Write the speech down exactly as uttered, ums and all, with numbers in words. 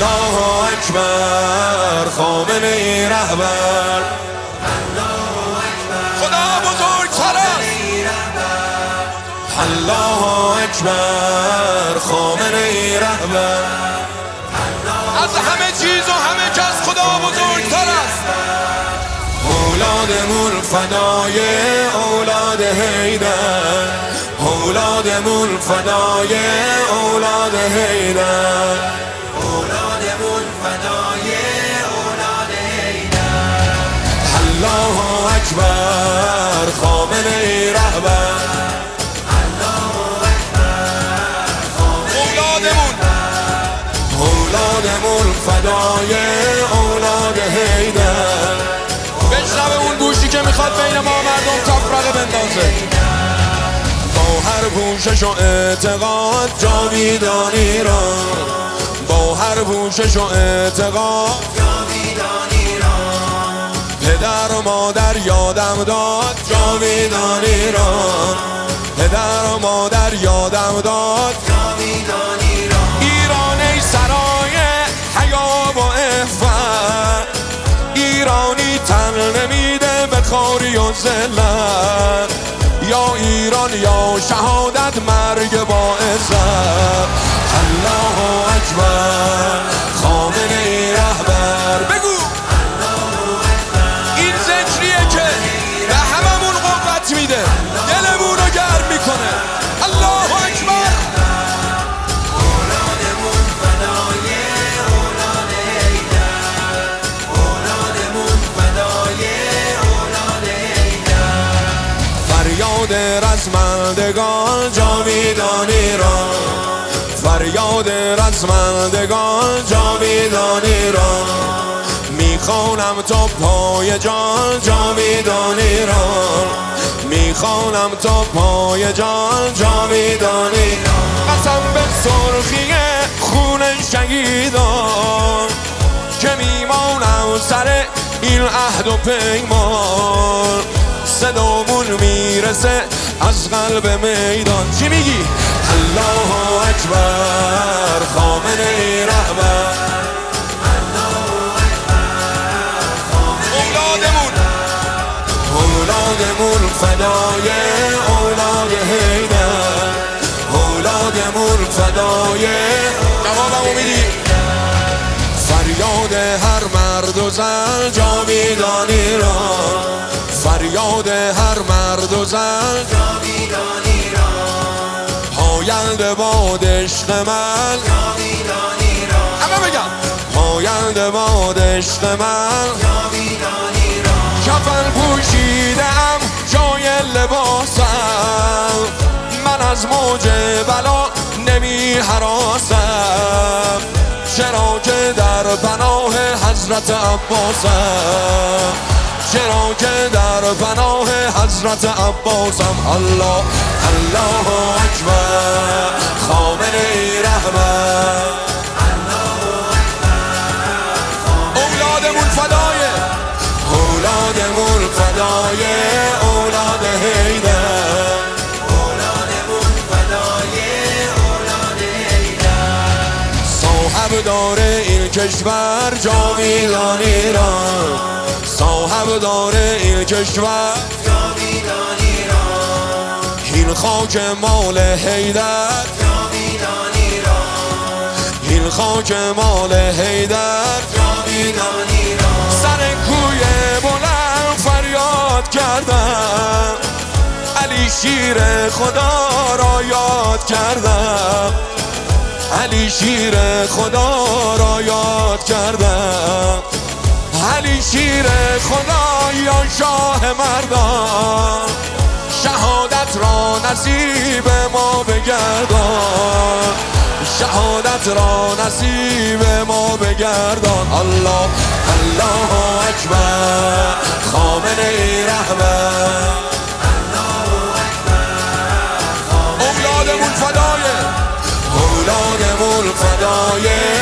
الله اکبر خامنه ای رهبر، خدا بزرگتر است. الله اکبر خامنه ای رهبر، از همه چیز و همه کس خدا بزرگتر است. اولادمون فدای اولاد حیدر، اولادمون فدای اولاد حیدر، اولادمون فدای اولاد حیدر. الله اکبر خامنه ای رهبر، اولادمون اولادمون فدای اولاد حیدر. بشنوه اون گوشی که میخواد بین ما مردم تفرقه بندازه. با هر پوشش و اعتقاد جاویدانی را، با هر پوشش و اعتقاد جاویدانی را. پدر و مادر یادم داد جاویدانی را، پدر و مادر یادم داد جاویدانی را. ایران ای سرای حیا و عفت، ایرانی تن نمیده به خواری و ذلت. یا ایران یا شهادت مرگ با عزت. الله اکبر خامنه ای رهبر. بگو این ذکریه که به هممون قوت میده، دلمون رو گرم میکنه. الله اکبر. اولادمون فدای اولاد حیدر، اولادمون فدای اولاد حیدر. فریاد رزمندگان جاویدانی را، فریاد رزمندگان جاویدانی را. میخوانم تا پای جان جاویدانی را، میخوانم تا پای جان جاویدانی را. قسم به سرخی خون شهیدان که میمانم سر این عهد و پیمان. صدامون میرسه از قلب میدان. چی میگی؟ الله اکبر خامنه ای رهبر، اولادمون اولادمون فدای اولاد حیدر، اولادمون فدای. جوابمو میدی؟ فریاد هر مرد و زن جاویدانی را، فریاد هر مرد و زن جاویدانی را. پاینده باد عشق من جاویدانی را، همه بگم پاینده باد عشق من جاویدانی را. کفن پوشیدم جای لباسم، من از موج بلا نمی هراسم. چرا که در پناه حضرت عباسم، چرا که در پناه حضرت عباسم. الله الله اکبر خامنه ای رهبر، اولادمون فدای اولادمون فدای اولاد حیدر، اولادمون فدای اولاد حیدر. صاحب دار این کشور جاویدانی را، صاحب دار این کشور جاویدانی را. این خاک مال حیدر جاویدانی را، این خاک مال حیدر جاویدانی را. سر کوی بلند فریاد کردم، علی شیر خدا را یاد کردم، علی شیر خدا را یاد کردم. علی شیر خدا یا شاه مردان، شهادت را نصیب ما بگردان، شهادت را نصیب ما بگردان. الله الله اکبر خامنه ای رهبر، اولادمون فدای اولادمون فدای